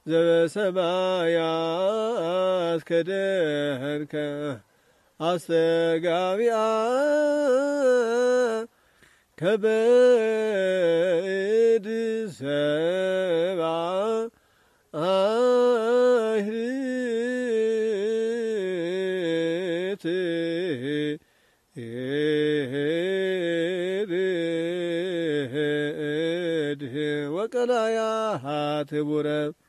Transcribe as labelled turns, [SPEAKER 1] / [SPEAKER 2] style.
[SPEAKER 1] ዘበሰማያት ከደህንከ አስተጋቢአ ከበድ ሰባ አህርት ወቀላያት ቡረ